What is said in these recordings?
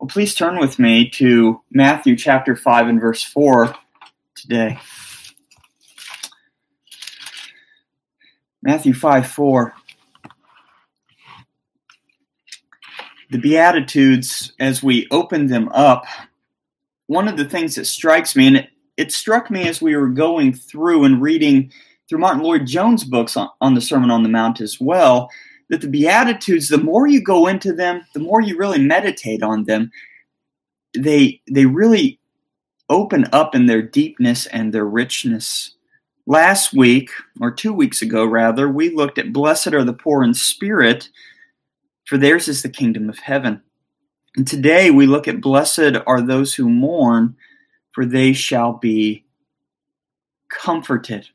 Well, please turn with me to Matthew chapter 5 and verse 4 today. Matthew 5:4. The Beatitudes, as we open them up, one of the things that strikes me, and it struck me as we were going through and reading through Martin Lloyd-Jones' books on the Sermon on the Mount as well, that the Beatitudes, the more you go into them, the more you really meditate on them, they really open up in their deepness and their richness. Last week, or 2 weeks ago rather, we looked at blessed are the poor in spirit, for theirs is the kingdom of heaven. And today we look at blessed are those who mourn, for they shall be comforted.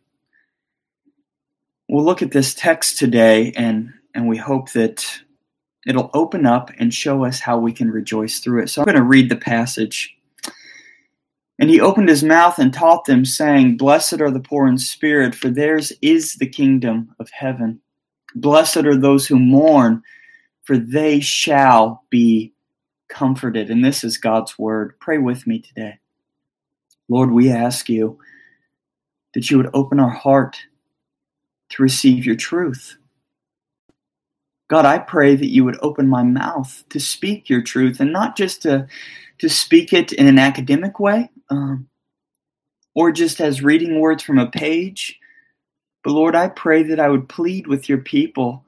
We'll look at this text today, and we hope that it'll open up and show us how we can rejoice through it. So I'm going to read the passage. And he opened his mouth and taught them, saying, Blessed are the poor in spirit, for theirs is the kingdom of heaven. Blessed are those who mourn, for they shall be comforted. And this is God's word. Pray with me today. Lord, we ask you that you would open our heart to receive your truth. God, I pray that you would open my mouth to speak your truth, and not just to speak it in an academic way, or just as reading words from a page. But Lord, I pray that I would plead with your people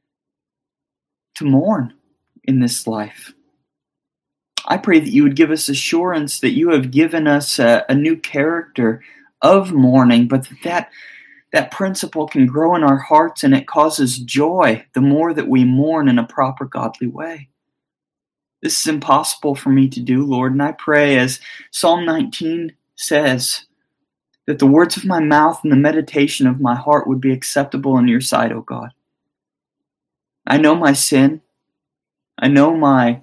to mourn in this life. I pray that you would give us assurance that you have given us a new character of mourning, but that principle can grow in our hearts, and it causes joy the more that we mourn in a proper godly way. This is impossible for me to do, Lord, and I pray, as Psalm 19 says, that the words of my mouth and the meditation of my heart would be acceptable in your sight, O God. I know my sin. I know my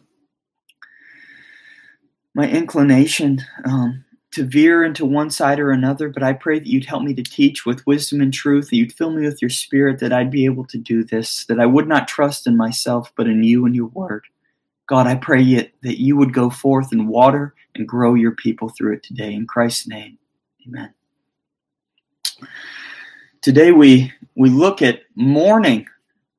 inclination to veer into one side or another, but I pray that you'd help me to teach with wisdom and truth, that you'd fill me with your spirit, that I'd be able to do this, that I would not trust in myself, but in you and your word. God, I pray that you would go forth and water and grow your people through it today. In Christ's name, amen. Today we look at mourning,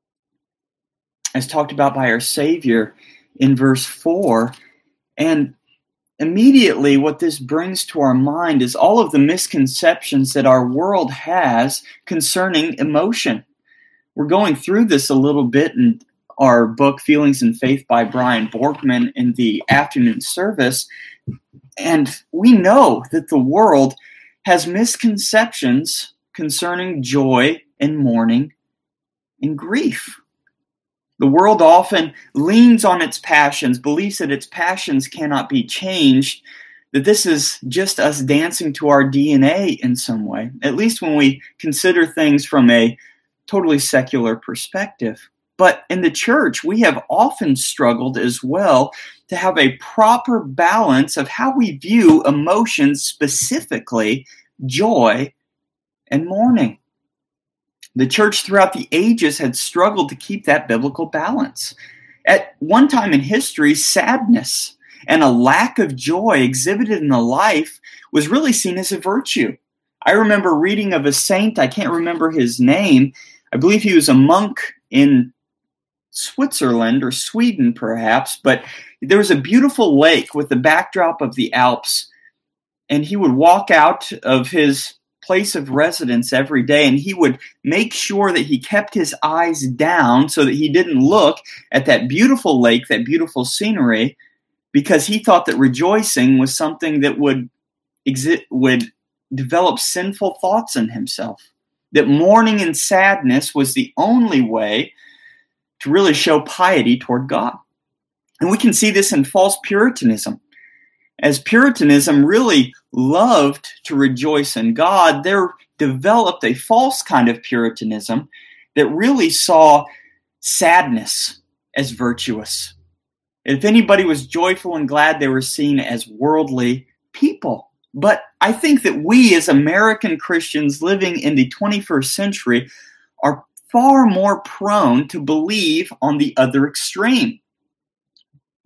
as talked about by our Savior in verse 4, and immediately what this brings to our mind is all of the misconceptions that our world has concerning emotion. We're going through this a little bit in our book, Feelings and Faith by Brian Borkman, in the afternoon service, and we know that the world has misconceptions concerning joy and mourning and grief. The world often leans on its passions, believes that its passions cannot be changed, that this is just us dancing to our DNA in some way, at least when we consider things from a totally secular perspective. But in the church, we have often struggled as well to have a proper balance of how we view emotions, specifically joy and mourning. The church throughout the ages had struggled to keep that biblical balance. At one time in history, sadness and a lack of joy exhibited in a life was really seen as a virtue. I remember reading of a saint, I can't remember his name. I believe he was a monk in Switzerland or Sweden perhaps, but there was a beautiful lake with the backdrop of the Alps, and he would walk out of his place of residence every day, and he would make sure that he kept his eyes down so that he didn't look at that beautiful lake, that beautiful scenery, because he thought that rejoicing was something that would develop sinful thoughts in himself, that mourning and sadness was the only way to really show piety toward God. And we can see this in false Puritanism. As Puritanism really loved to rejoice in God, there developed a false kind of Puritanism that really saw sadness as virtuous. If anybody was joyful and glad, they were seen as worldly people. But I think that we as American Christians living in the 21st century are far more prone to believe on the other extreme.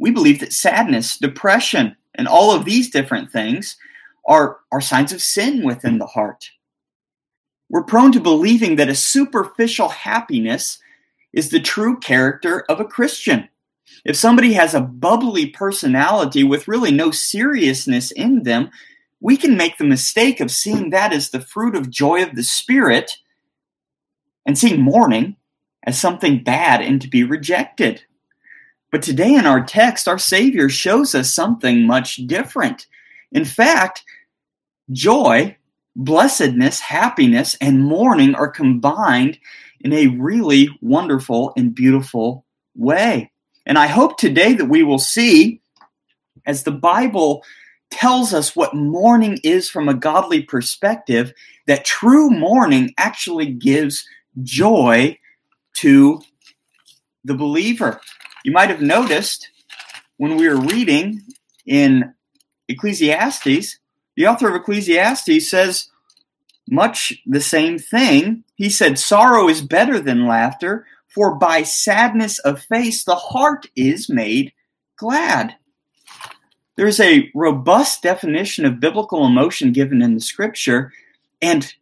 We believe that sadness, depression, and all of these different things are signs of sin within the heart. We're prone to believing that a superficial happiness is the true character of a Christian. If somebody has a bubbly personality with really no seriousness in them, we can make the mistake of seeing that as the fruit of joy of the Spirit and seeing mourning as something bad and to be rejected. But today in our text, our Savior shows us something much different. In fact, joy, blessedness, happiness, and mourning are combined in a really wonderful and beautiful way. And I hope today that we will see, as the Bible tells us what mourning is from a godly perspective, that true mourning actually gives joy to the believer. You might have noticed when we were reading in Ecclesiastes, the author of Ecclesiastes says much the same thing. He said, "Sorrow is better than laughter, for by sadness of face the heart is made glad." There's a robust definition of biblical emotion given in the Scripture, and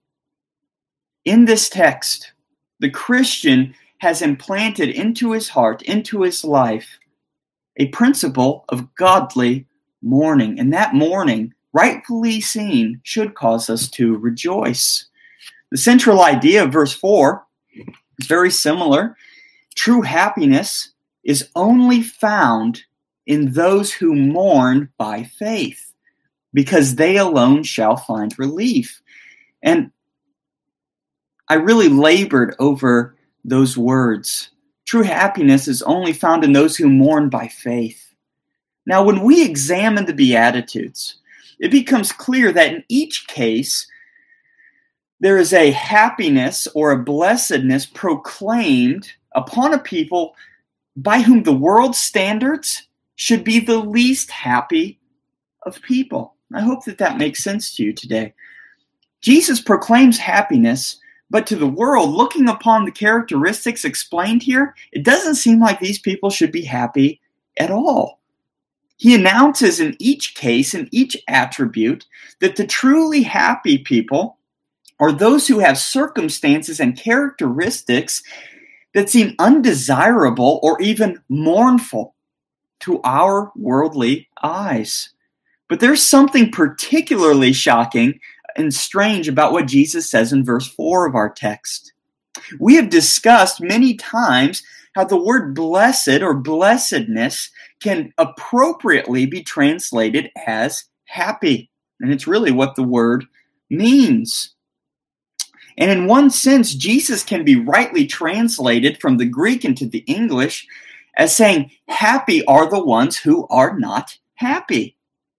in this text, the Christian has implanted into his heart, into his life, a principle of godly mourning. And that mourning, rightfully seen, should cause us to rejoice. The central idea of verse 4 is very similar. True happiness is only found in those who mourn by faith, because they alone shall find relief. And I really labored over those words. True happiness is only found in those who mourn by faith. Now, when we examine the Beatitudes, it becomes clear that in each case, there is a happiness or a blessedness proclaimed upon a people by whom the world's standards should be the least happy of people. I hope that makes sense to you today. Jesus proclaims happiness, but to the world, looking upon the characteristics explained here, it doesn't seem like these people should be happy at all. He announces in each case, in each attribute, that the truly happy people are those who have circumstances and characteristics that seem undesirable or even mournful to our worldly eyes. But there's something particularly shocking and strange about what Jesus says in verse 4 of our text. We have discussed many times how the word blessed or blessedness can appropriately be translated as happy. And it's really what the word means. And in one sense, Jesus can be rightly translated from the Greek into the English as saying, happy are the ones who are not happy.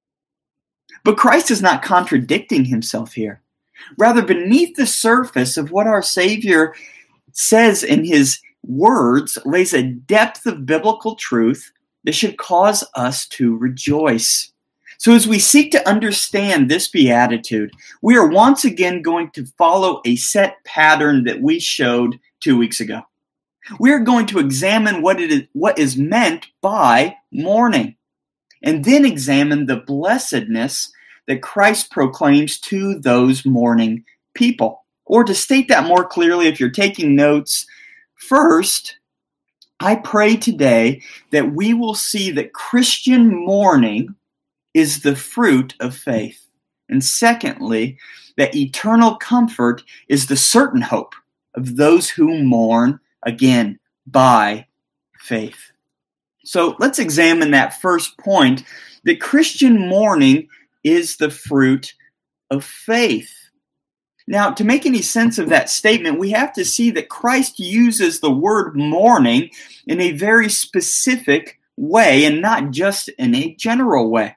But Christ is not contradicting himself here. Rather, beneath the surface of what our Savior says in his words lays a depth of biblical truth that should cause us to rejoice. So as we seek to understand this beatitude, we are once again going to follow a set pattern that we showed 2 weeks ago. We are going to examine what is meant by mourning, and then examine the blessedness that Christ proclaims to those mourning people. Or to state that more clearly, if you're taking notes, first, I pray today that we will see that Christian mourning is the fruit of faith. And secondly, that eternal comfort is the certain hope of those who mourn, again, by faith. So let's examine that first point, that Christian mourning is the fruit of faith. Now, to make any sense of that statement, we have to see that Christ uses the word mourning in a very specific way and not just in a general way.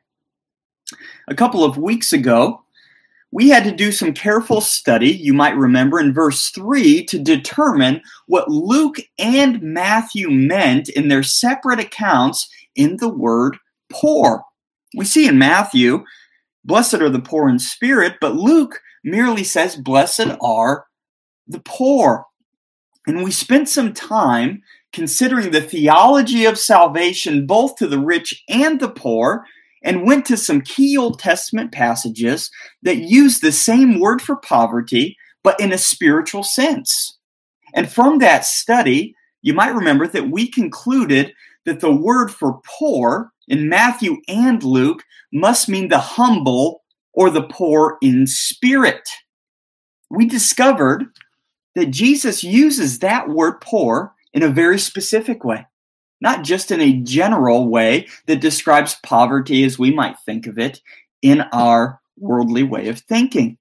A couple of weeks ago, we had to do some careful study, you might remember, in verse 3 to determine what Luke and Matthew meant in their separate accounts in the word poor. We see in Matthew, blessed are the poor in spirit, but Luke merely says, blessed are the poor. And we spent some time considering the theology of salvation both to the rich and the poor, and went to some key Old Testament passages that use the same word for poverty, but in a spiritual sense. And from that study, you might remember that we concluded that the word for poor in Matthew and Luke must mean the humble or the poor in spirit. We discovered that Jesus uses that word poor in a very specific way, not just in a general way that describes poverty as we might think of it in our worldly way of thinking.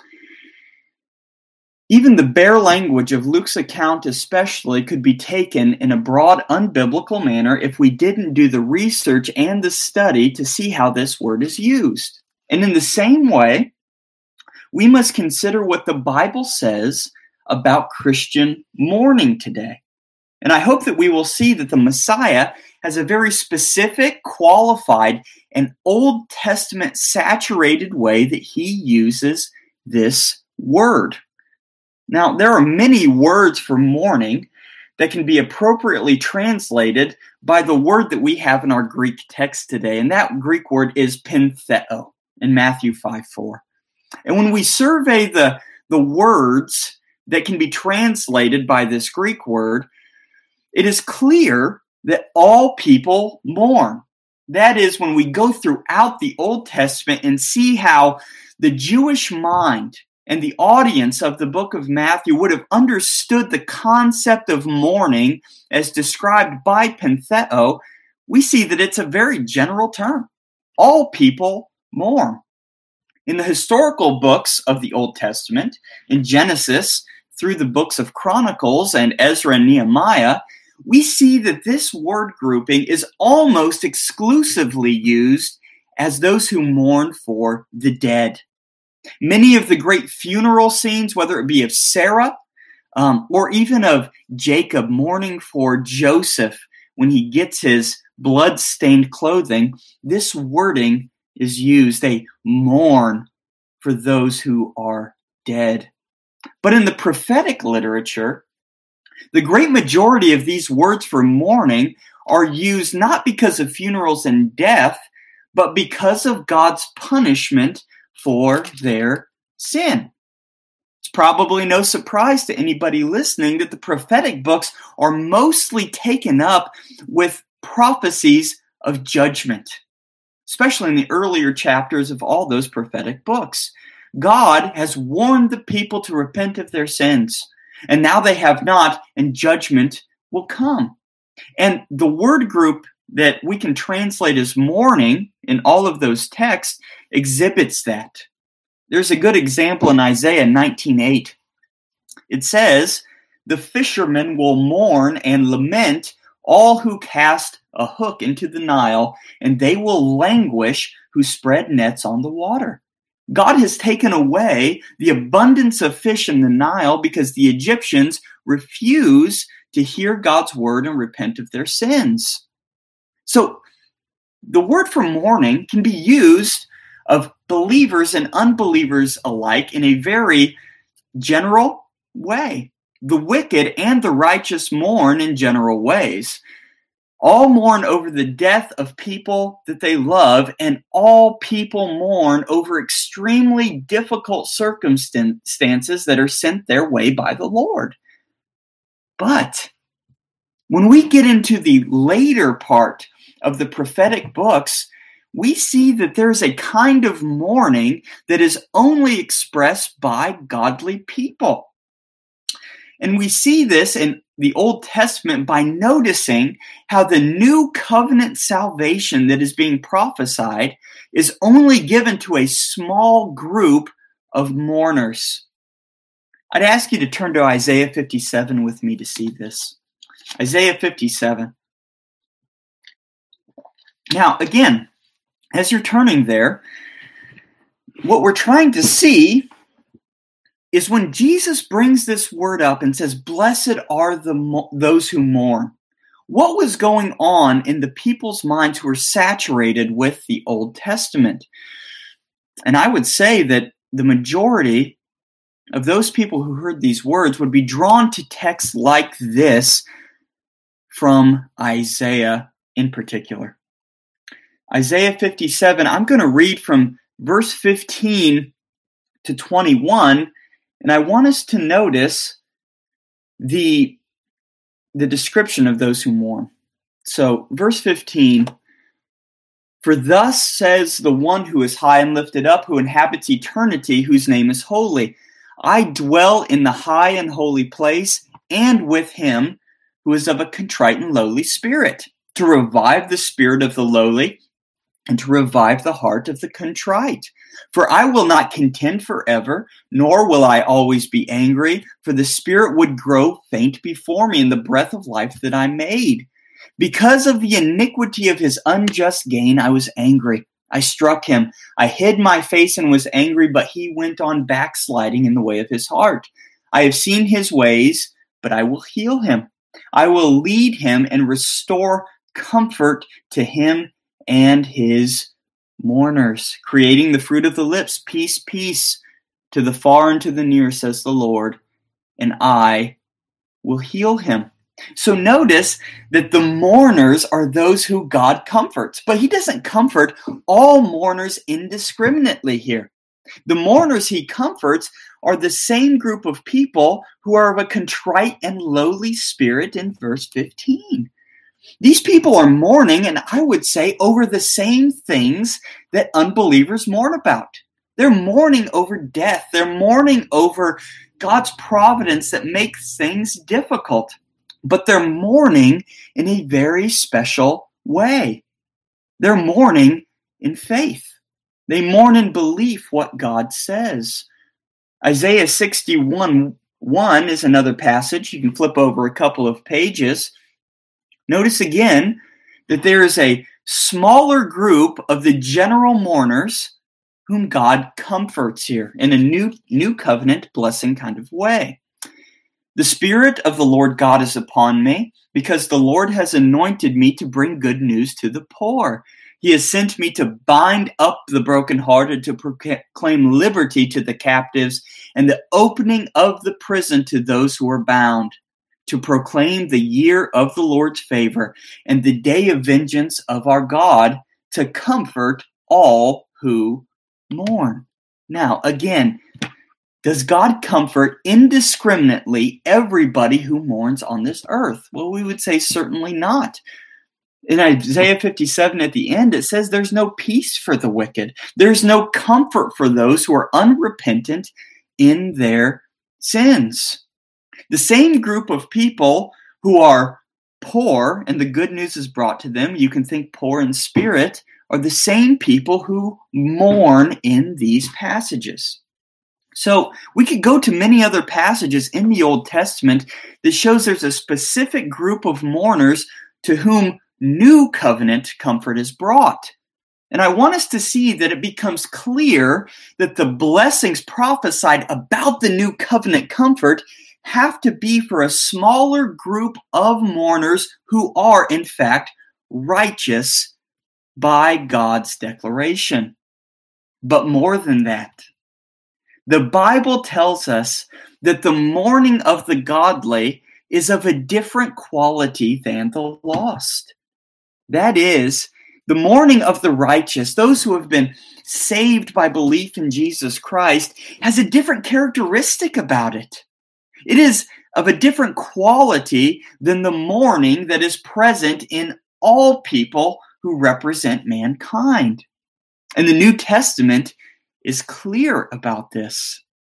Even the bare language of Luke's account especially could be taken in a broad, unbiblical manner if we didn't do the research and the study to see how this word is used. And in the same way, we must consider what the Bible says about Christian mourning today. And I hope that we will see that the Messiah has a very specific, qualified, and Old Testament saturated way that he uses this word. Now, there are many words for mourning that can be appropriately translated by the word that we have in our Greek text today, and that Greek word is pentheo in Matthew 5:4. And when we survey the words that can be translated by this Greek word, it is clear that all people mourn. That is, when we go throughout the Old Testament and see how the Jewish mind and the audience of the book of Matthew would have understood the concept of mourning as described by pentheo, we see that it's a very general term. All people mourn. In the historical books of the Old Testament, in Genesis, through the books of Chronicles and Ezra and Nehemiah, we see that this word grouping is almost exclusively used as those who mourn for the dead. Many of the great funeral scenes, whether it be of Sarah or even of Jacob mourning for Joseph when he gets his blood-stained clothing, this wording is used. They mourn for those who are dead. But in the prophetic literature, the great majority of these words for mourning are used not because of funerals and death, but because of God's punishment for their sin. It's probably no surprise to anybody listening that the prophetic books are mostly taken up with prophecies of judgment, especially in the earlier chapters of all those prophetic books. God has warned the people to repent of their sins, and now they have not, and judgment will come. And the word group that we can translate as mourning in all of those texts exhibits that. There's a good example in Isaiah 19:8. It says, "The fishermen will mourn and lament, all who cast a hook into the Nile, and they will languish who spread nets on the water." God has taken away the abundance of fish in the Nile because the Egyptians refuse to hear God's word and repent of their sins. So the word for mourning can be used of believers and unbelievers alike in a very general way. The wicked and the righteous mourn in general ways. All mourn over the death of people that they love, and all people mourn over extremely difficult circumstances that are sent their way by the Lord. But when we get into the later part of the prophetic books, we see that there's a kind of mourning that is only expressed by godly people. And we see this in the Old Testament by noticing how the new covenant salvation that is being prophesied is only given to a small group of mourners. I'd ask you to turn to Isaiah 57 with me to see this. Isaiah 57. Now, again, as you're turning there, what we're trying to see is when Jesus brings this word up and says, "Blessed are those who mourn," what was going on in the people's minds who were saturated with the Old Testament? And I would say that the majority of those people who heard these words would be drawn to texts like this from Isaiah in particular. Isaiah 57, I'm going to read from verse 15 to 21, and I want us to notice the description of those who mourn. So, verse 15, "For thus says the one who is high and lifted up, who inhabits eternity, whose name is holy. I dwell in the high and holy place, and with him who is of a contrite and lowly spirit, to revive the spirit of the lowly, and to revive the heart of the contrite. For I will not contend forever, nor will I always be angry, for the spirit would grow faint before me in the breath of life that I made. Because of the iniquity of his unjust gain, I was angry. I struck him. I hid my face and was angry, but he went on backsliding in the way of his heart. I have seen his ways, but I will heal him. I will lead him and restore comfort to him and his mourners, creating the fruit of the lips. Peace, peace to the far and to the near, says the Lord, and I will heal him." So notice that the mourners are those who God comforts, but he doesn't comfort all mourners indiscriminately here. The mourners he comforts are the same group of people who are of a contrite and lowly spirit in verse 15. These people are mourning, and I would say, over the same things that unbelievers mourn about. They're mourning over death. They're mourning over God's providence that makes things difficult. But they're mourning in a very special way. They're mourning in faith. They mourn in belief what God says. Isaiah 61:1 is another passage. You can flip over a couple of pages. Notice again that there is a smaller group of the general mourners whom God comforts here in a new covenant blessing kind of way. "The Spirit of the Lord God is upon me, because the Lord has anointed me to bring good news to the poor. He has sent me to bind up the brokenhearted, to proclaim liberty to the captives, and the opening of the prison to those who are bound, to proclaim the year of the Lord's favor and the day of vengeance of our God, to comfort all who mourn." Now, again, does God comfort indiscriminately everybody who mourns on this earth? Well, we would say certainly not. In Isaiah 57 at the end, it says there's no peace for the wicked. There's no comfort for those who are unrepentant in their sins. The same group of people who are poor and the good news is brought to them, you can think poor in spirit, are the same people who mourn in these passages. So we could go to many other passages in the Old Testament that shows there's a specific group of mourners to whom new covenant comfort is brought. And I want us to see that it becomes clear that the blessings prophesied about the new covenant comfort have to be for a smaller group of mourners who are, in fact, righteous by God's declaration. But more than that, the Bible tells us that the mourning of the godly is of a different quality than the lost. That is, the mourning of the righteous, those who have been saved by belief in Jesus Christ, has a different characteristic about it. It is of a different quality than the mourning that is present in all people who represent mankind. And the New Testament is clear about this.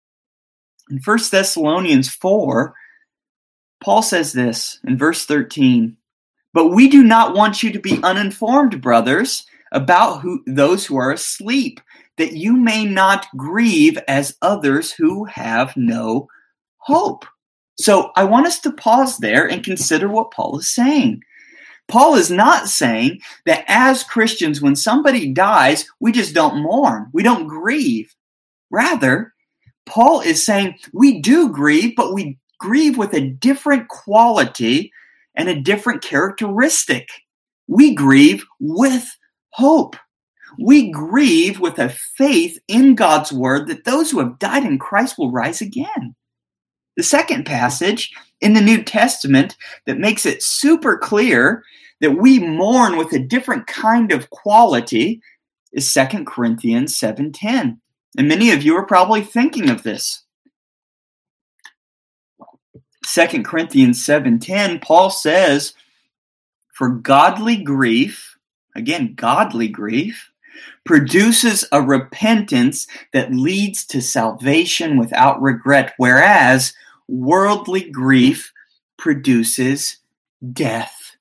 In 1 Thessalonians 4, Paul says this in verse 13, "But we do not want you to be uninformed, brothers, about those who are asleep, that you may not grieve as others who have no hope." So I want us to pause there and consider what Paul is saying. Paul is not saying that as Christians, when somebody dies, we just don't mourn. We don't grieve. Rather, Paul is saying we do grieve, but we grieve with a different quality and a different characteristic. We grieve with hope. We grieve with a faith in God's word that those who have died in Christ will rise again. The second passage in the New Testament that makes it super clear that we mourn with a different kind of quality is 2 Corinthians 7:10. And many of you are probably thinking of this. 2 Corinthians 7:10, Paul says, "For godly grief," again, godly grief, "produces a repentance that leads to salvation without regret, whereas worldly grief produces death."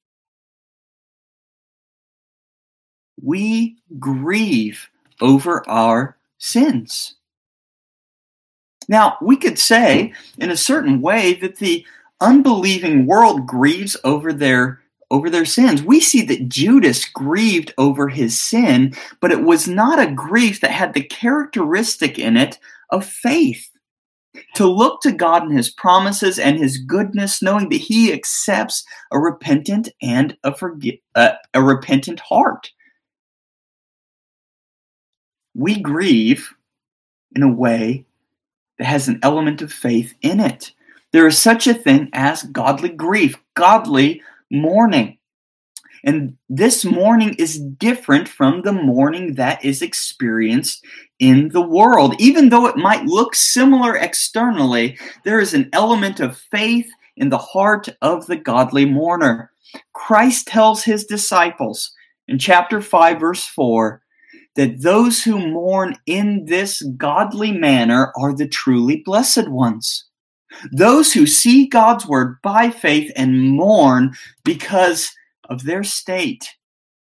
We grieve over our sins. Now, we could say in a certain way that the unbelieving world grieves over their sins. We see that Judas grieved over his sin, but it was not a grief that had the characteristic in it of faith. To look to God and his promises and his goodness, knowing that he accepts a repentant and a repentant heart. We grieve in a way that has an element of faith in it. There is such a thing as godly grief, godly mourning. And this mourning is different from the mourning that is experienced in the world. Even though it might look similar externally, there is an element of faith in the heart of the godly mourner. Christ tells his disciples in chapter 5, verse 4, that those who mourn in this godly manner are the truly blessed ones. Those who see God's word by faith and mourn because of their state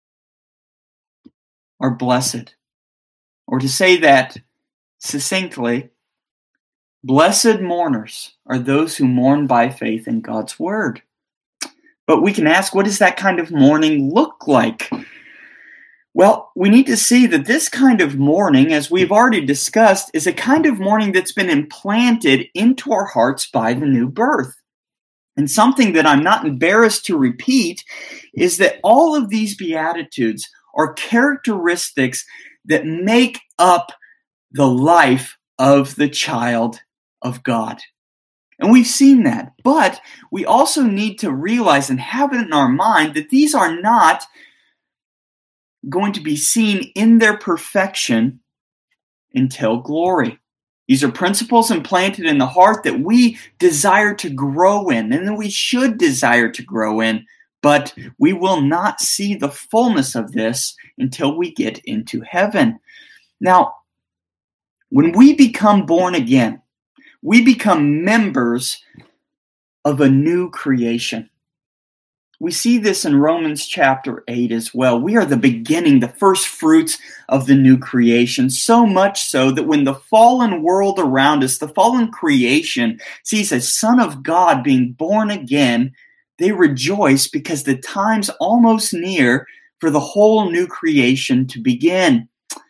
are blessed. Or to say that succinctly, blessed mourners are those who mourn by faith in God's word. But we can ask, what does that kind of mourning look like? Well, we need to see that this kind of mourning, as we've already discussed, is a kind of mourning that's been implanted into our hearts by the new birth. And something that I'm not embarrassed to repeat is that all of these Beatitudes are characteristics that make up the life of the child of God. And we've seen that. But we also need to realize and have it in our mind that these are not going to be seen in their perfection until glory. These are principles implanted in the heart that we desire to grow in, and that we should desire to grow in, but we will not see the fullness of this until we get into heaven. Now, when we become born again, we become members of a new creation. We see this in Romans chapter 8 as well. We are the beginning, the first fruits of the new creation, so much so that when the fallen world around us, the fallen creation, sees a Son of God being born again, they rejoice because the time's almost near for the whole new creation to begin.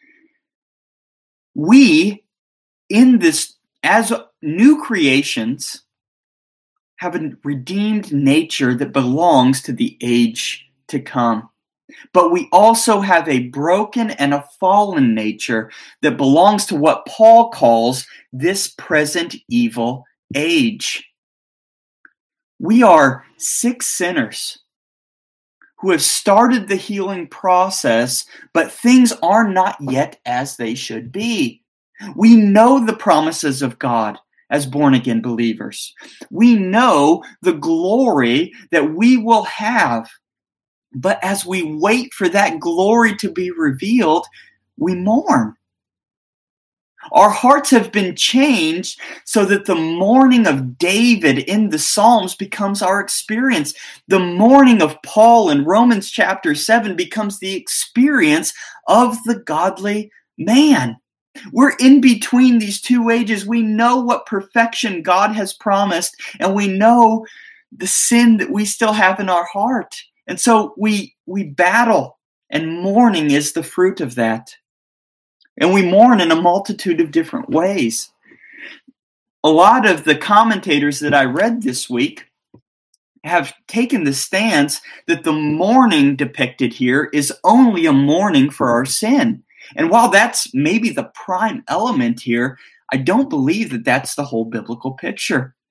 We, in this, as new creations, have a redeemed nature that belongs to the age to come. But we also have a broken and a fallen nature that belongs to what Paul calls this present evil age. We are sick sinners who have started the healing process, but things are not yet as they should be. We know the promises of God as born-again believers. We know the glory that we will have. But as we wait for that glory to be revealed, we mourn. Our hearts have been changed so that the mourning of David in the Psalms becomes our experience. The mourning of Paul in Romans chapter 7 becomes the experience of the godly man. We're in between these two ages. We know what perfection God has promised, and we know the sin that we still have in our heart. And so we battle, and mourning is the fruit of that. And we mourn in a multitude of different ways. A lot of the commentators that I read this week have taken the stance that the mourning depicted here is only a mourning for our sin. And while that's maybe the prime element here, I don't believe that that's the whole biblical picture.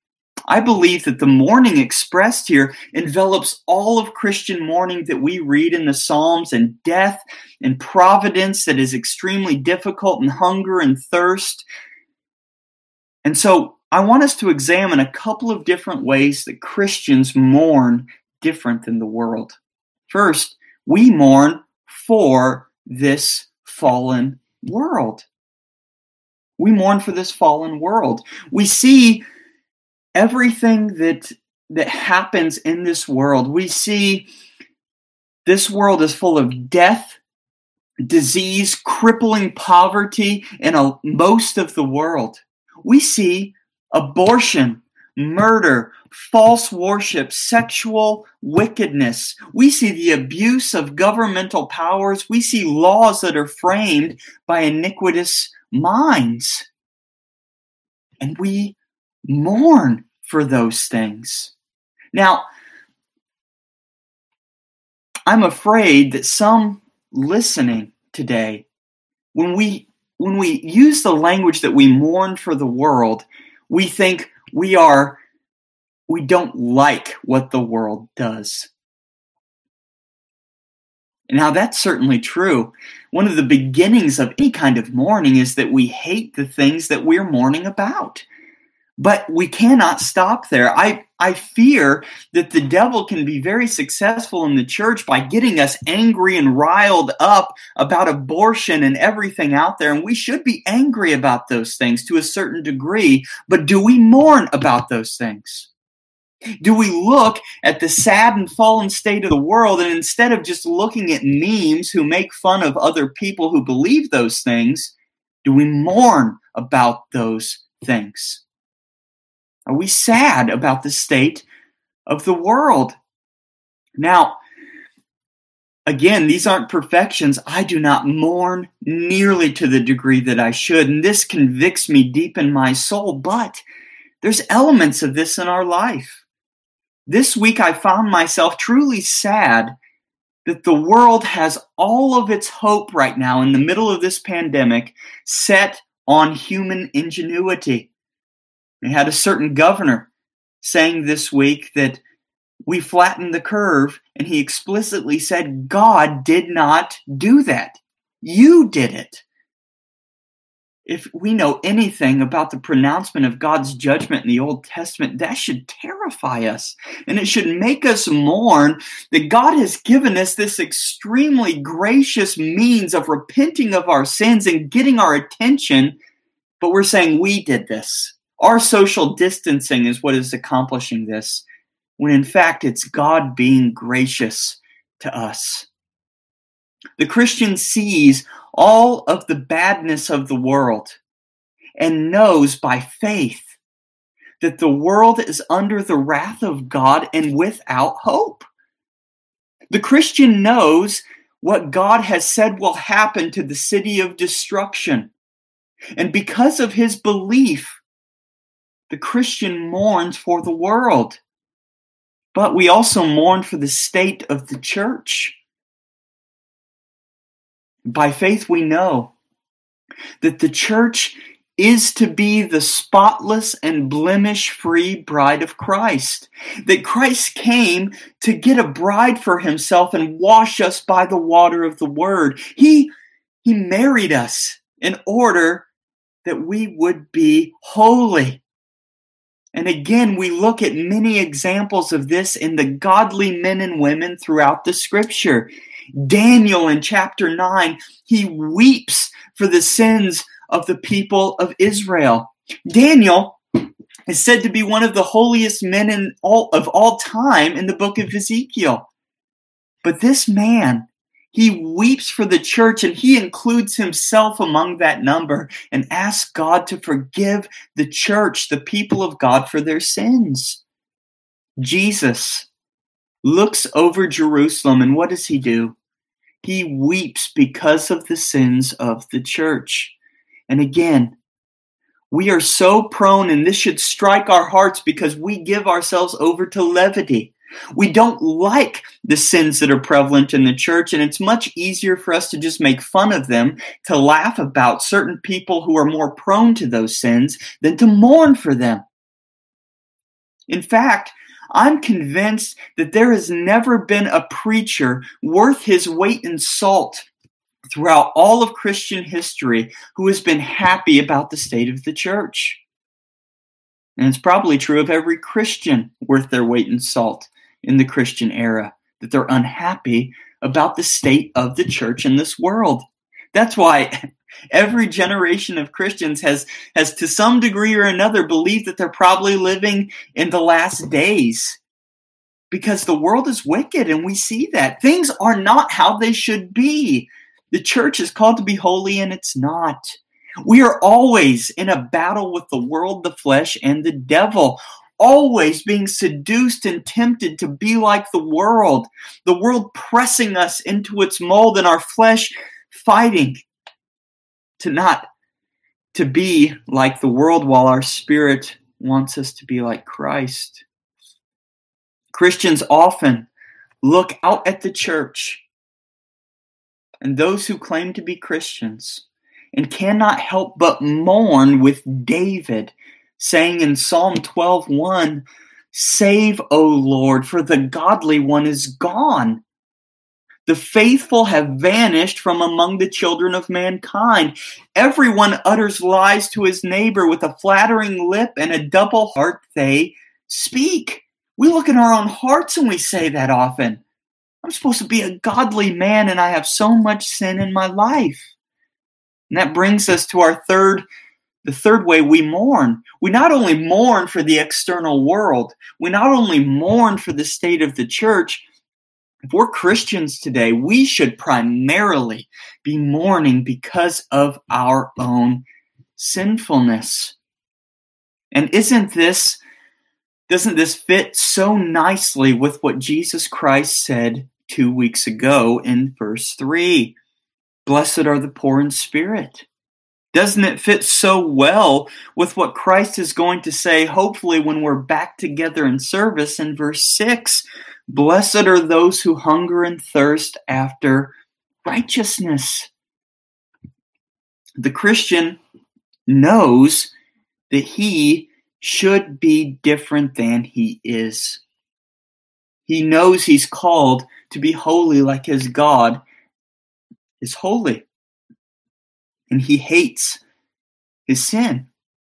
I believe that the mourning expressed here envelops all of Christian mourning that we read in the Psalms, and death and providence that is extremely difficult, and hunger and thirst. And so I want us to examine a couple of different ways that Christians mourn different than the world. First, we mourn for this fallen world. We mourn for this fallen world. We see everything that happens in this world. We see this world is full of death, disease, crippling poverty in most of the world. We see abortion, murder, false worship, sexual wickedness. We see the abuse of governmental powers. We see laws that are framed by iniquitous minds. And we mourn for those things. Now, I'm afraid that some listening today, when we use the language that we mourn for the world, we think we don't like what the world does. Now, that's certainly true. One of the beginnings of any kind of mourning is that we hate the things that we're mourning about. But we cannot stop there. I fear that the devil can be very successful in the church by getting us angry and riled up about abortion and everything out there. And we should be angry about those things to a certain degree. But do we mourn about those things? Do we look at the sad and fallen state of the world, and instead of just looking at memes who make fun of other people who believe those things, do we mourn about those things? Are we sad about the state of the world? Now, again, these aren't perfections. I do not mourn nearly to the degree that I should, and this convicts me deep in my soul, but there's elements of this in our life. This week I found myself truly sad that the world has all of its hope right now in the middle of this pandemic set on human ingenuity. We had a certain governor saying this week that we flattened the curve, and he explicitly said, God did not do that. You did it. If we know anything about the pronouncement of God's judgment in the Old Testament, that should terrify us. And it should make us mourn that God has given us this extremely gracious means of repenting of our sins and getting our attention, but we're saying we did this. Our social distancing is what is accomplishing this, when in fact it's God being gracious to us. The Christian sees all of the badness of the world and knows by faith that the world is under the wrath of God and without hope. The Christian knows what God has said will happen to the city of destruction. And because of his belief, the Christian mourns for the world. But we also mourn for the state of the church. By faith, we know that the church is to be the spotless and blemish-free bride of Christ. That Christ came to get a bride for himself and wash us by the water of the word. He married us in order that we would be holy. And again, we look at many examples of this in the godly men and women throughout the scripture. Daniel in chapter 9, he weeps for the sins of the people of Israel. Daniel is said to be one of the holiest men of all time in the book of Ezekiel. But this man, he weeps for the church, and he includes himself among that number and asks God to forgive the church, the people of God, for their sins. Jesus looks over Jerusalem, and what does he do? He weeps because of the sins of the church. And again, we are so prone, and this should strike our hearts because we give ourselves over to levity. We don't like the sins that are prevalent in the church, and it's much easier for us to just make fun of them, to laugh about certain people who are more prone to those sins than to mourn for them. In fact, I'm convinced that there has never been a preacher worth his weight in salt throughout all of Christian history who has been happy about the state of the church. And it's probably true of every Christian worth their weight in salt in the Christian era, that they're unhappy about the state of the church in this world. That's why every generation of Christians has to some degree or another believed that they're probably living in the last days, because the world is wicked and we see that. Things are not how they should be. The church is called to be holy and it's not. We are always in a battle with the world, the flesh, and the devil, always being seduced and tempted to be like the world pressing us into its mold, and our flesh fighting to be like the world, while our spirit wants us to be like Christ. Christians often look out at the church and those who claim to be Christians and cannot help but mourn with David, saying in Psalm 12:1, "Save, O Lord, for the godly one is gone. The faithful have vanished from among the children of mankind. Everyone utters lies to his neighbor. With a flattering lip and a double heart they speak." We look in our own hearts and we say that often. I'm supposed to be a godly man and I have so much sin in my life. And that brings us to the third way we mourn. We not only mourn for the external world, we not only mourn for the state of the church. If we're Christians today, we should primarily be mourning because of our own sinfulness. And doesn't this fit so nicely with what Jesus Christ said 2 weeks ago in verse 3? Blessed are the poor in spirit. Doesn't it fit so well with what Christ is going to say, hopefully, when we're back together in service in verse 6? Blessed are those who hunger and thirst after righteousness. The Christian knows that he should be different than he is. He knows he's called to be holy like his God is holy. And he hates his sin.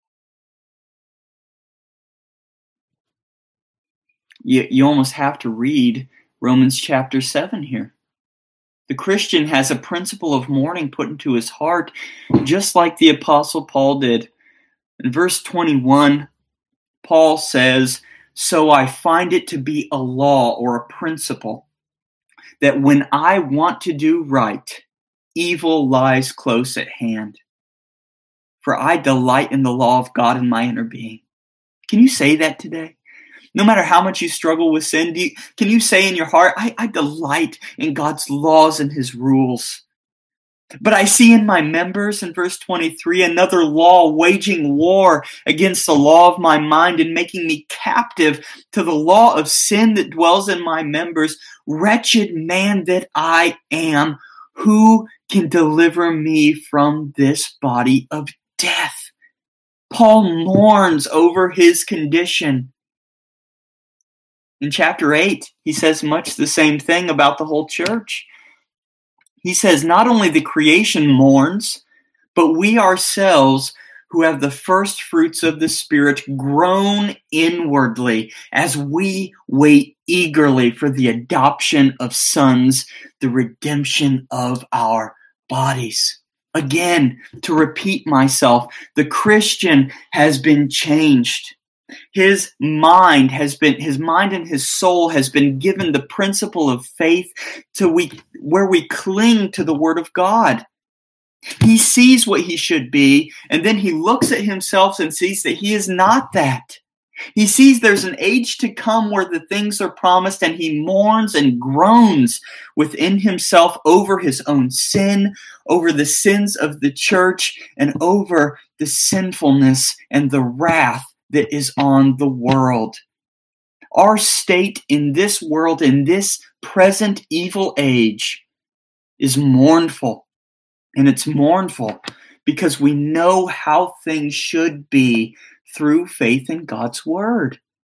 You almost have to read Romans chapter 7 here. The Christian has a principle of mourning put into his heart, just like the Apostle Paul did. In verse 21, Paul says, "So I find it to be a law," or a principle, "that when I want to do right, evil lies close at hand. For I delight in the law of God in my inner being." Can you say that today? No matter how much you struggle with sin, can you say in your heart, I delight in God's laws and his rules? But I see in my members, in verse 23, another law waging war against the law of my mind and making me captive to the law of sin that dwells in my members. Wretched man that I am, who can deliver me from this body of death? Paul mourns over his condition. In chapter 8, he says much the same thing about the whole church. He says not only the creation mourns, but we ourselves who have the first fruits of the Spirit groan inwardly as we wait eagerly for the adoption of sons, the redemption of our bodies. Again, to repeat myself, the Christian has been changed. His mind and his soul has been given the principle of faith where we cling to the Word of God. He sees what he should be, and then he looks at himself and sees that he is not that. He sees there's an age to come where the things are promised, and he mourns and groans within himself over his own sin, over the sins of the church, and over the sinfulness and the wrath that is on the world. Our state in this world, in this present evil age, is mournful. And it's mournful because we know how things should be through faith in God's Word.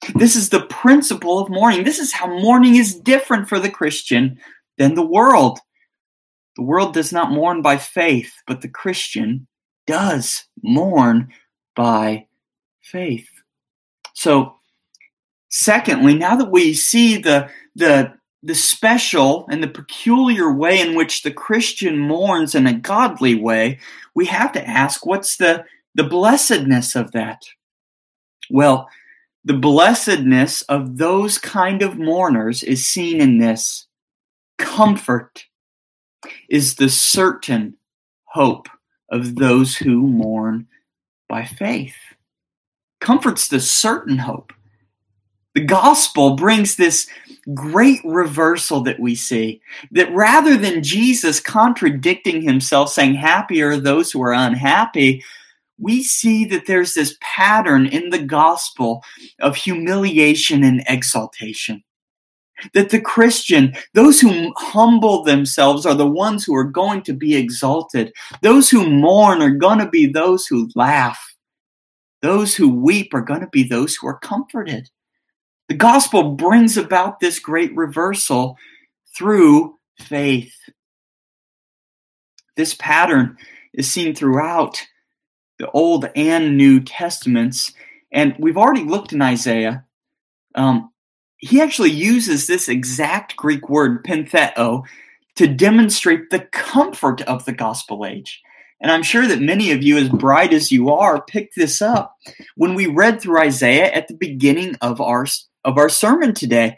This is the principle of mourning. This is how mourning is different for the Christian than the world. The world does not mourn by faith, but the Christian does mourn by faith. So, secondly, now that we see the special and the peculiar way in which the Christian mourns in a godly way, we have to ask, what's the blessedness of that? Well, the blessedness of those kind of mourners is seen in this. Comfort is the certain hope of those who mourn by faith. Comfort's the certain hope. The gospel brings this great reversal that we see, that rather than Jesus contradicting himself, saying, happy are those who are unhappy, we see that there's this pattern in the gospel of humiliation and exaltation. That the Christian, those who humble themselves are the ones who are going to be exalted. Those who mourn are going to be those who laugh. Those who weep are going to be those who are comforted. The gospel brings about this great reversal through faith. This pattern is seen throughout the Old and New Testaments, and we've already looked in Isaiah. He actually uses this exact Greek word, pentheo, to demonstrate the comfort of the gospel age. And I'm sure that many of you, as bright as you are, picked this up when we read through Isaiah at the beginning of our sermon today.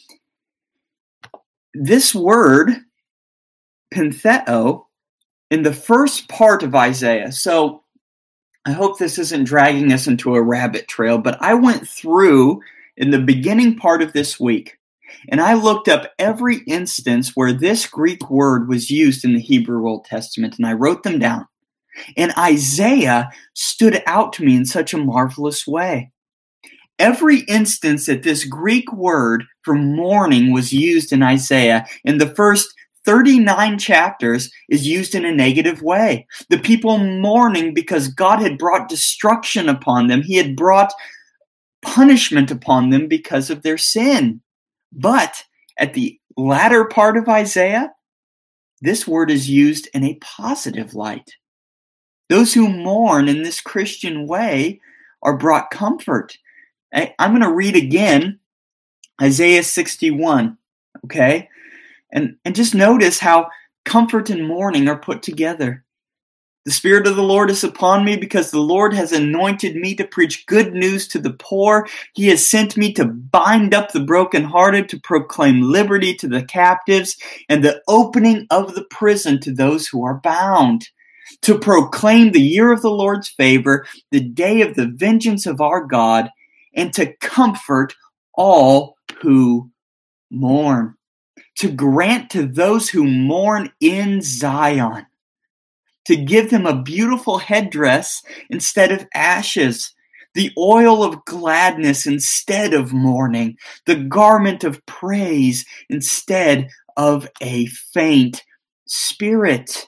This word, pentheo, in the first part of Isaiah, so I hope this isn't dragging us into a rabbit trail, but I went through in the beginning part of this week, and I looked up every instance where this Greek word was used in the Hebrew Old Testament, and I wrote them down. And Isaiah stood out to me in such a marvelous way. Every instance that this Greek word for mourning was used in Isaiah in the first 39 chapters is used in a negative way. The people mourning because God had brought destruction upon them. He had brought punishment upon them because of their sin. But at the latter part of Isaiah, this word is used in a positive light. Those who mourn in this Christian way are brought comfort. I'm going to read again Isaiah 61, okay? And just notice how comfort and mourning are put together. The Spirit of the Lord is upon me because the Lord has anointed me to preach good news to the poor. He has sent me to bind up the brokenhearted, to proclaim liberty to the captives, and the opening of the prison to those who are bound, to proclaim the year of the Lord's favor, the day of the vengeance of our God, and to comfort all who mourn, to grant to those who mourn in Zion, to give them a beautiful headdress instead of ashes, the oil of gladness instead of mourning, the garment of praise instead of a faint spirit,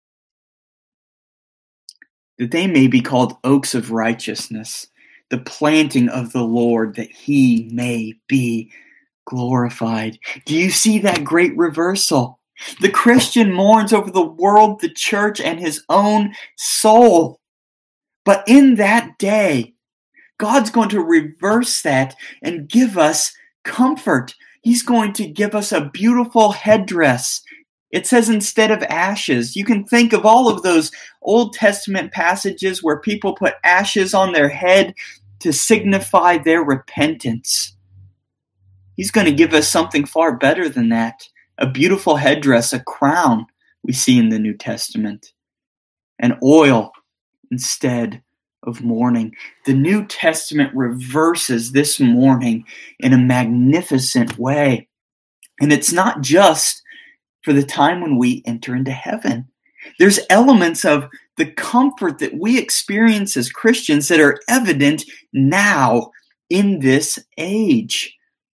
that they may be called oaks of righteousness, the planting of the Lord, that he may be glorified. Do you see that great reversal? The Christian mourns over the world, the church, and his own soul. But in that day, God's going to reverse that and give us comfort. He's going to give us a beautiful headdress. It says instead of ashes. You can think of all of those Old Testament passages where people put ashes on their head to signify their repentance. He's going to give us something far better than that. A beautiful headdress, a crown we see in the New Testament. An oil instead of mourning. The New Testament reverses this mourning in a magnificent way. And it's not just for the time when we enter into heaven. There's elements of the comfort that we experience as Christians that are evident now in this age.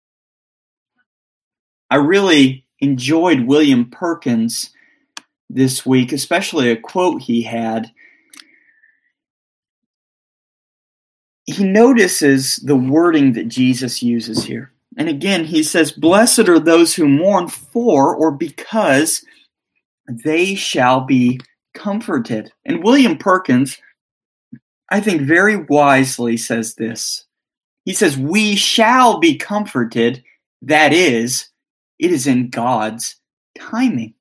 I really enjoyed William Perkins this week, especially a quote he had. he notices the wording that Jesus uses here. And again, he says, "Blessed are those who mourn for or because they shall be comforted." And William Perkins, I think very wisely says this. He says, "We shall be comforted. That is, it is in God's timing."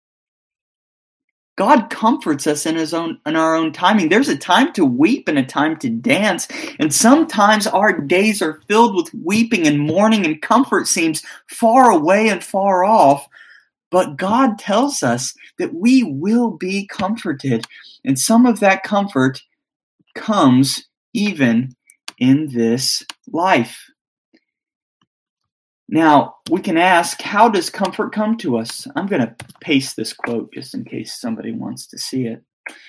God comforts us in our own timing. There's a time to weep and a time to dance. And sometimes our days are filled with weeping and mourning, and comfort seems far away and far off. But God tells us that we will be comforted. And some of that comfort comes even in this life. Now, we can ask, how does comfort come to us? I'm going to paste this quote just in case somebody wants to see it.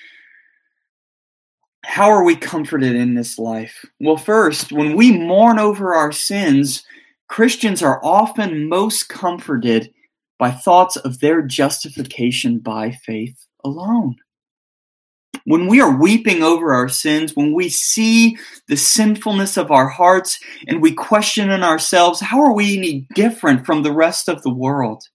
How are we comforted in this life? Well, first, when we mourn over our sins, Christians are often most comforted by thoughts of their justification by faith alone. When we are weeping over our sins, when we see the sinfulness of our hearts and we question in ourselves, how are we any different from the rest of the world?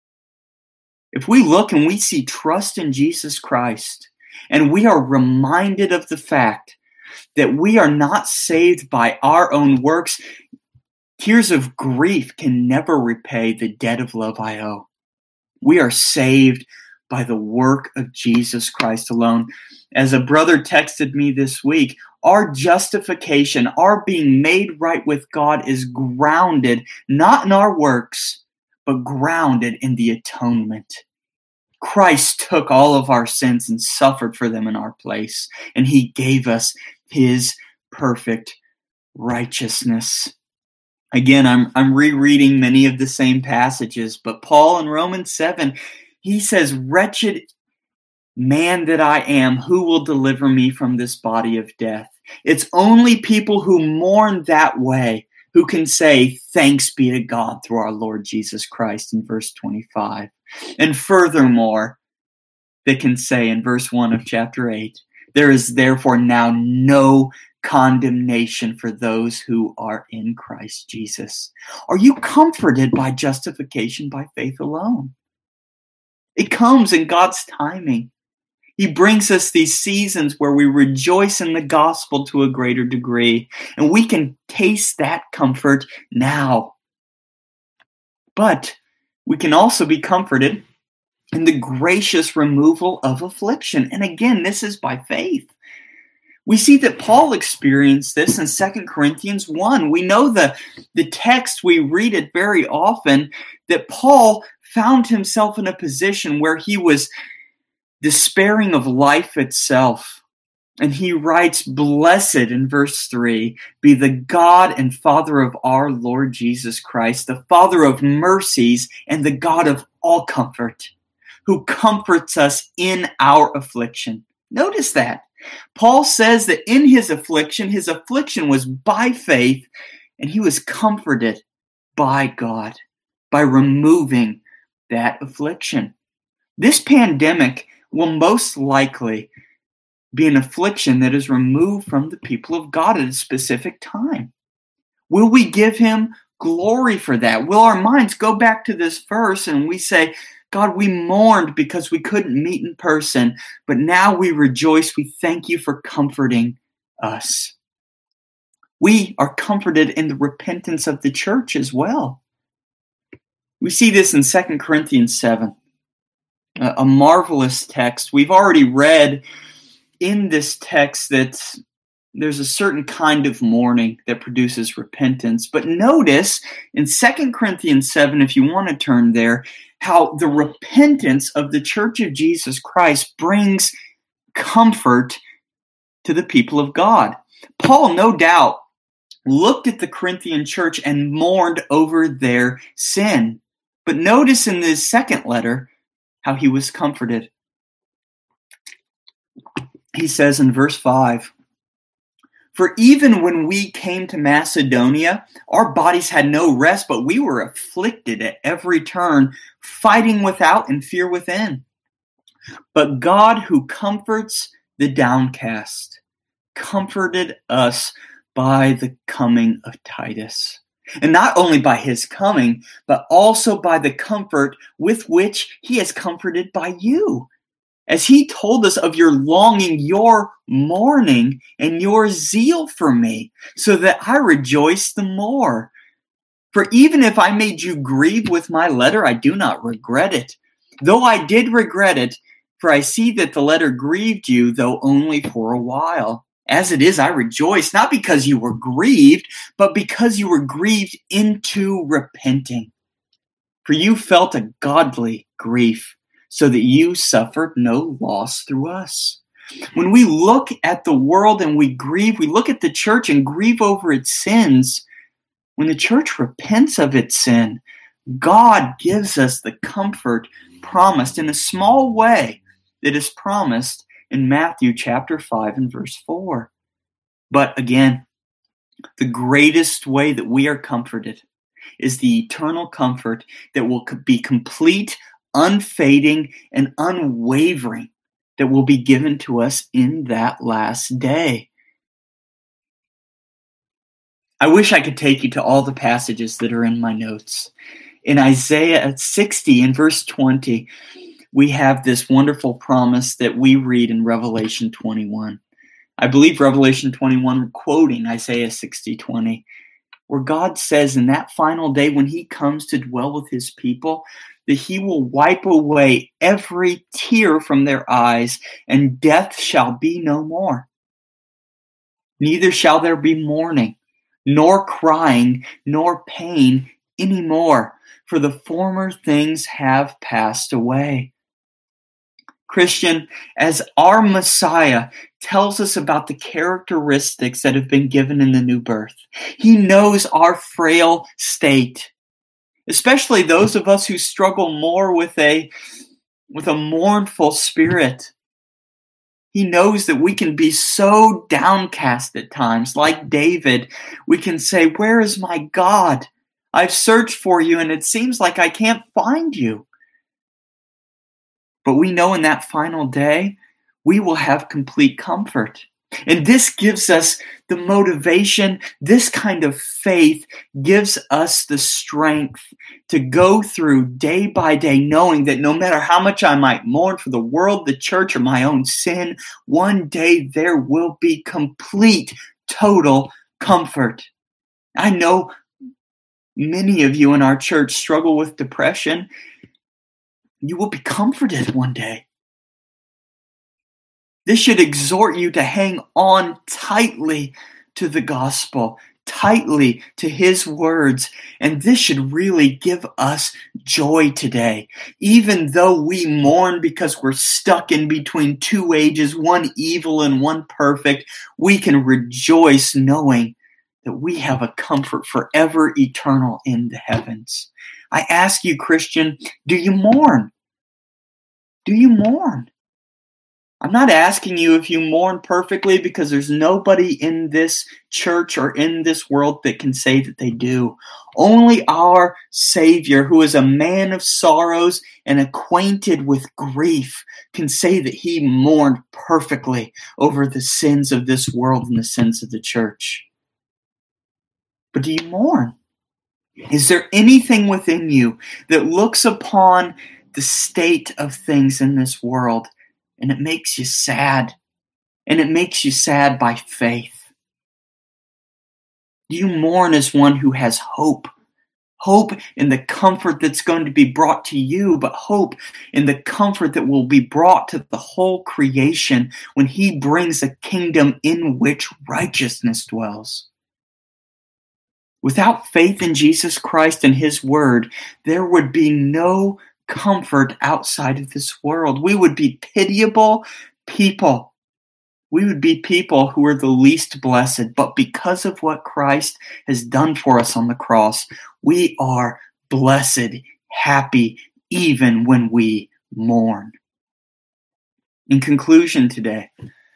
If we look and we see trust in Jesus Christ, and we are reminded of the fact that we are not saved by our own works, tears of grief can never repay the debt of love I owe. We are saved by the work of Jesus Christ alone. As a brother texted me this week, our justification, our being made right with God, is grounded not in our works, but grounded in the atonement. Christ took all of our sins and suffered for them in our place, and he gave us his perfect righteousness. Again, I'm rereading many of the same passages, but Paul in Romans 7, he says, "Wretched man that I am, who will deliver me from this body of death?" It's only people who mourn that way who can say, "Thanks be to God through our Lord Jesus Christ," in verse 25. And furthermore, they can say in verse 1 of chapter 8, "There is therefore now no condemnation for those who are in Christ Jesus." Are you comforted by justification by faith alone? It comes in God's timing. He brings us these seasons where we rejoice in the gospel to a greater degree, and we can taste that comfort now. But we can also be comforted in the gracious removal of affliction. And again, this is by faith. We see that Paul experienced this in 2 Corinthians 1. We know the text, we read it very often, that Paul found himself in a position where he was despairing of life itself. And he writes, "Blessed," in verse 3, "be the God and Father of our Lord Jesus Christ, the Father of mercies and the God of all comfort, who comforts us in our affliction." Notice that. Paul says that in his affliction was by faith, and he was comforted by God by removing that affliction. This pandemic will most likely be an affliction that is removed from the people of God at a specific time. Will we give him glory for that? Will our minds go back to this verse and we say, "God, we mourned because we couldn't meet in person, but now we rejoice. We thank you for comforting us." We are comforted in the repentance of the church as well. We see this in 2 Corinthians 7, a marvelous text. We've already read in this text that there's a certain kind of mourning that produces repentance. But notice in 2 Corinthians 7, if you want to turn there, how the repentance of the Church of Jesus Christ brings comfort to the people of God. Paul, no doubt, looked at the Corinthian church and mourned over their sin. But notice in this second letter how he was comforted. He says in verse 5, "For even when we came to Macedonia, our bodies had no rest, but we were afflicted at every turn, fighting without and fear within. But God, who comforts the downcast, comforted us by the coming of Titus. And not only by his coming, but also by the comfort with which he is comforted by you. As he told us of your longing, your mourning, and your zeal for me, so that I rejoice the more. For even if I made you grieve with my letter, I do not regret it. Though I did regret it, for I see that the letter grieved you, though only for a while. As it is, I rejoice, not because you were grieved, but because you were grieved into repenting. For you felt a godly grief, so that you suffered no loss through us. When we look at the world and we grieve, we look at the church and grieve over its sins. When the church repents of its sin, God gives us the comfort promised in a small way that is promised in Matthew chapter 5 and verse 4. But again, the greatest way that we are comforted is the eternal comfort that will be complete, unfading, and unwavering, that will be given to us in that last day. I wish I could take you to all the passages that are in my notes. In Isaiah 60 and verse 20, we have this wonderful promise that we read in Revelation 21. I believe Revelation 21, quoting Isaiah 60:20, where God says in that final day when he comes to dwell with his people, that he will wipe away every tear from their eyes, and death shall be no more. Neither shall there be mourning, nor crying, nor pain any more, for the former things have passed away. Christian, as our Messiah tells us about the characteristics that have been given in the new birth, he knows our frail state, especially those of us who struggle more with a mournful spirit. He knows that we can be so downcast at times. Like David, we can say, "Where is my God? I've searched for you and it seems like I can't find you." But we know in that final day, we will have complete comfort. And this gives us the motivation. This kind of faith gives us the strength to go through day by day, knowing that no matter how much I might mourn for the world, the church, or my own sin, one day there will be complete, total comfort. I know many of you in our church struggle with depression. You will be comforted one day. This should exhort you to hang on tightly to the gospel, tightly to his words. And this should really give us joy today. Even though we mourn because we're stuck in between two ages, one evil and one perfect, we can rejoice knowing that we have a comfort forever eternal in the heavens. I ask you, Christian, do you mourn? Do you mourn? I'm not asking you if you mourn perfectly, because there's nobody in this church or in this world that can say that they do. Only our Savior, who is a man of sorrows and acquainted with grief, can say that he mourned perfectly over the sins of this world and the sins of the church. But do you mourn? Is there anything within you that looks upon the state of things in this world and it makes you sad? And it makes you sad by faith. Do you mourn as one who has hope? Hope in the comfort that's going to be brought to you, but hope in the comfort that will be brought to the whole creation when he brings a kingdom in which righteousness dwells. Without faith in Jesus Christ and his word, there would be no comfort outside of this world. We would be pitiable people. We would be people who are the least blessed. But because of what Christ has done for us on the cross, we are blessed, happy, even when we mourn. In conclusion today,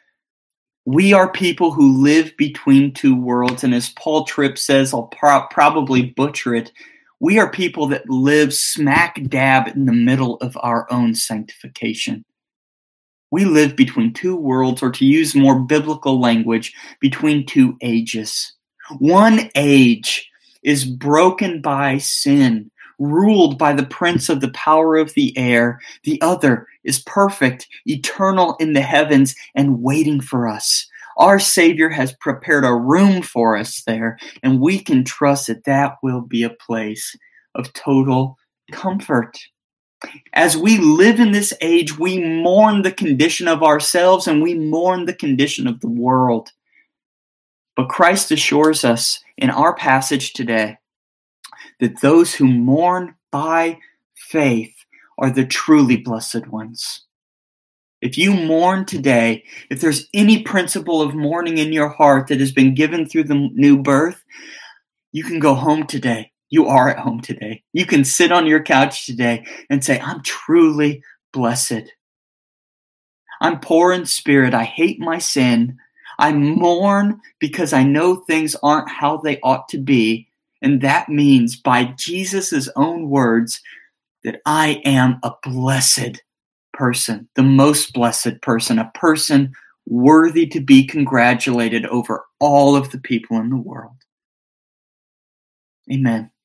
we are people who live between two worlds. And as Paul Tripp says, I'll probably butcher it, we are people that live smack dab in the middle of our own sanctification. We live between two worlds, or to use more biblical language, between two ages. One age is broken by sin, ruled by the prince of the power of the air. The other is perfect, eternal in the heavens, and waiting for us. Our Savior has prepared a room for us there, and we can trust that that will be a place of total comfort. As we live in this age, we mourn the condition of ourselves and we mourn the condition of the world. But Christ assures us in our passage today that those who mourn by faith are the truly blessed ones. If you mourn today, if there's any principle of mourning in your heart that has been given through the new birth, you can go home today. You are at home today. You can sit on your couch today and say, I'm truly blessed. I'm poor in spirit. I hate my sin. I mourn because I know things aren't how they ought to be. And that means, by Jesus' own words, that I am a blessed person, the most blessed person, a person worthy to be congratulated over all of the people in the world. Amen.